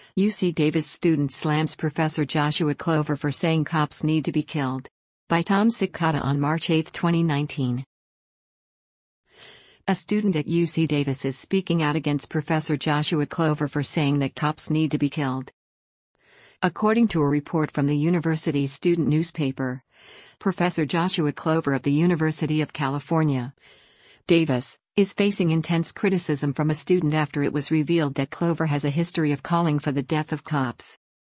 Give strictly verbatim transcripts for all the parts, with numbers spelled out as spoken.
U C Davis student slams Professor Joshua Clover for saying cops need to be killed. By Tom Sikata on March eighth, twenty nineteen. A student at U C Davis is speaking out against Professor Joshua Clover for saying that cops need to be killed. According to a report from the university's student newspaper, Professor Joshua Clover of the University of California, Davis, is facing intense criticism from a student after it was revealed that Clover has a history of calling for the death of cops.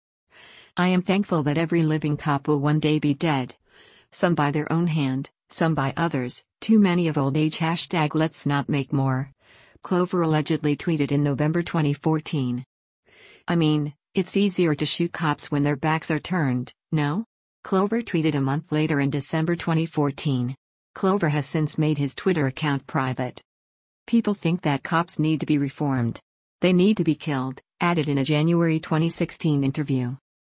"I am thankful that every living cop will one day be dead. Some by their own hand, some by others, too many of old age. Hashtag let's not make more," Clover allegedly tweeted in November twenty fourteen. "I mean, it's easier to shoot cops when their backs are turned, no?" Clover tweeted a month later in December twenty fourteen. Clover has since made his Twitter account private. "People think that cops need to be reformed. They need to be killed," added in a January twenty sixteen interview.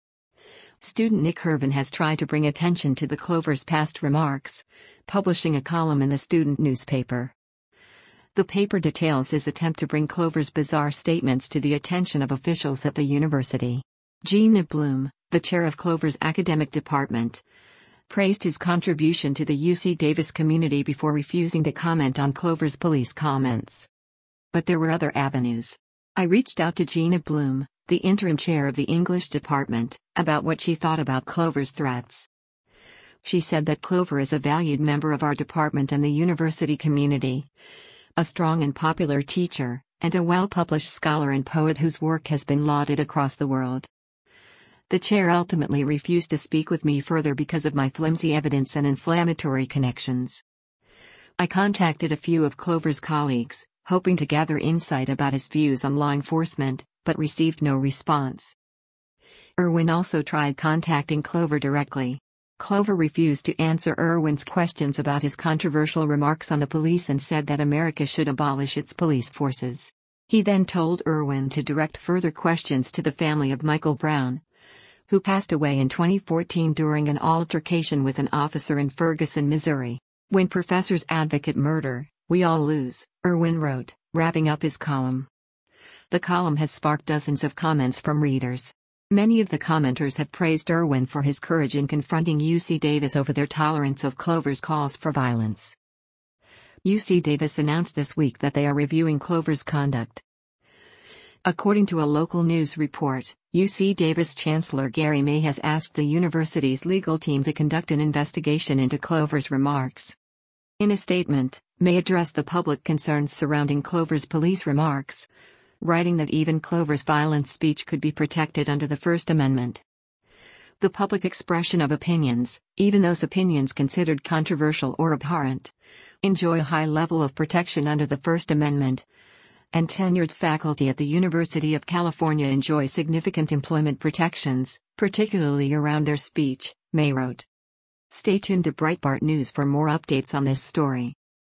Student Nick Hervin has tried to bring attention to the Clover's past remarks, publishing a column in the student newspaper. The paper details his attempt to bring Clover's bizarre statements to the attention of officials at the university. Gina Bloom, the chair of Clover's academic department, praised his contribution to the U C Davis community before refusing to comment on Clover's police comments. But there were other avenues. "I reached out to Gina Bloom, the interim chair of the English department, about what she thought about Clover's threats. She said that Clover is a valued member of our department and the university community, a strong and popular teacher, and a well-published scholar and poet whose work has been lauded across the world. The chair ultimately refused to speak with me further because of my flimsy evidence and inflammatory connections. I contacted a few of Clover's colleagues, hoping to gather insight about his views on law enforcement, but received no response." Irwin also tried contacting Clover directly. Clover refused to answer Irwin's questions about his controversial remarks on the police and said that America should abolish its police forces. He then told Irwin to direct further questions to the family of Michael Brown, who passed away in twenty fourteen during an altercation with an officer in Ferguson, Missouri. "When professors advocate murder, we all lose," Irwin wrote, wrapping up his column. The column has sparked dozens of comments from readers. Many of the commenters have praised Irwin for his courage in confronting U C Davis over their tolerance of Clover's calls for violence. U C Davis announced this week that they are reviewing Clover's conduct. According to a local news report, U C Davis Chancellor Gary May has asked the university's legal team to conduct an investigation into Clover's remarks. In a statement, May addressed the public concerns surrounding Clover's police remarks, writing that even Clover's violent speech could be protected under the First Amendment. The public expression of opinions, even those opinions considered controversial or abhorrent, enjoy a high level of protection under the First Amendment, and tenured faculty at the University of California enjoy significant employment protections, particularly around their speech, May wrote. Stay tuned to Breitbart News for more updates on this story.